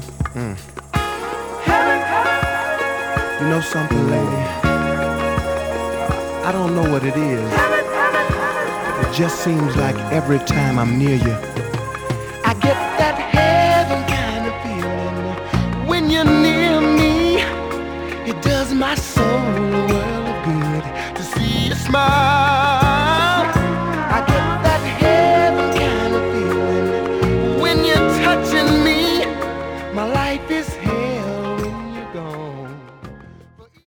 You know something, lady? I don't know what it is. It just seems like every time I'm near you, I get that heaven kind of feeling. When you're near me, it does my soul a world of good to see you smile.